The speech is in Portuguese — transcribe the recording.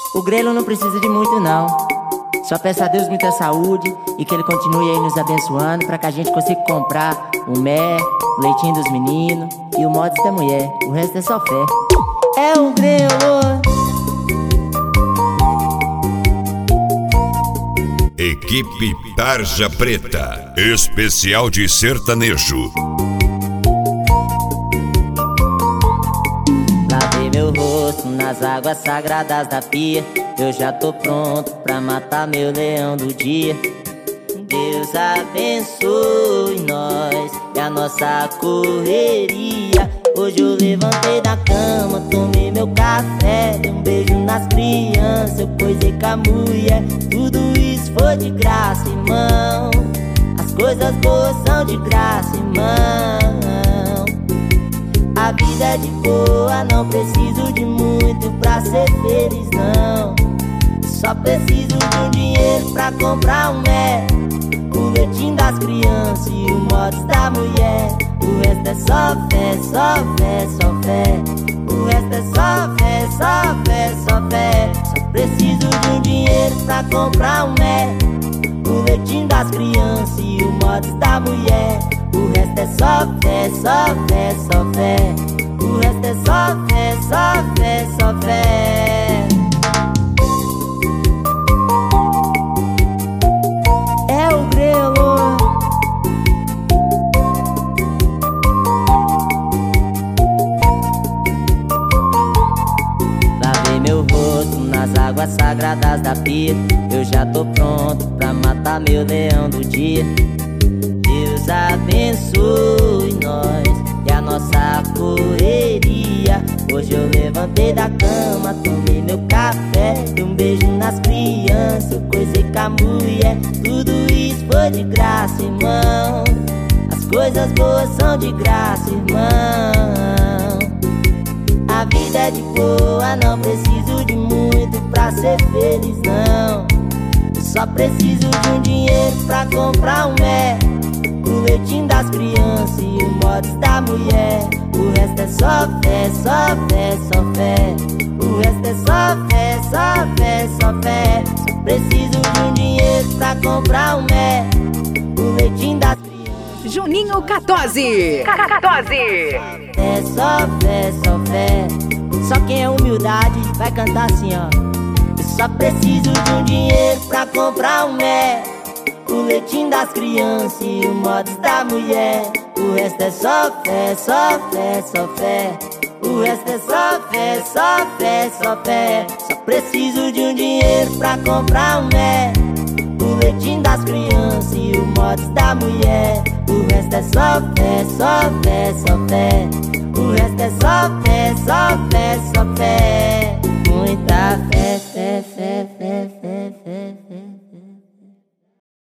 O grelo não precisa de muito não. Só peço a Deus muita saúde e que Ele continue aí nos abençoando, pra que a gente consiga comprar o mé, o leitinho dos meninos e o mods da mulher. O resto é só fé. É o grelo. Equipe Tarja Preta, especial de sertanejo. Lavei meu rosto nas águas sagradas da pia. Eu já tô pronto pra matar meu leão do dia. Deus abençoe nós e a nossa correria. Hoje eu levantei da cama, tomei meu café, dei um beijo nas crianças, eu coisei com a mulher. Tudo isso foi de graça, irmão. As coisas boas são de graça, irmão. A vida é de boa, não preciso de muito pra ser feliz, não. Só preciso de um dinheiro pra comprar um mé, o leitinho das crianças e o mods da mulher. O resto é só fé, só fé, só fé. O resto é só fé, só fé, só fé. Só preciso de um dinheiro pra comprar um mé, o leitinho das crianças e o mods da mulher. O resto é só fé, só fé, só fé. O resto é só fé, só fé, só fé. É o grelo. Lavei meu rosto nas águas sagradas da pia. Eu já tô pronto pra matar meu leão do dia. Deus abençoe nós e a nossa correria. Hoje eu levantei da cama, tomei meu café, dei um beijo nas crianças, eu coisei com a mulher. Tudo isso foi de graça, irmão. As coisas boas são de graça, irmão. A vida é de boa, não preciso de muito pra ser feliz, não. Só preciso de um dinheiro pra comprar um mé, o leitinho das crianças e o mods da mulher. O resto é só fé, só fé, só fé. O resto é só fé, só fé, só fé. Só preciso de um dinheiro pra comprar um mé, o leitinho das crianças. Juninho 14. 14. É só fé, só fé. Só quem é humildade vai cantar assim, ó. Eu só preciso de um dinheiro pra comprar um mé, o leitinho das crianças e o mods da mulher. O resto é só fé, só fé, só fé. O resto é só fé, só fé, só fé. Só preciso de um dinheiro pra comprar um mé, o leitinho das crianças e o mods da mulher. O resto é só fé, só fé, só fé. O resto é só fé, só fé, só fé.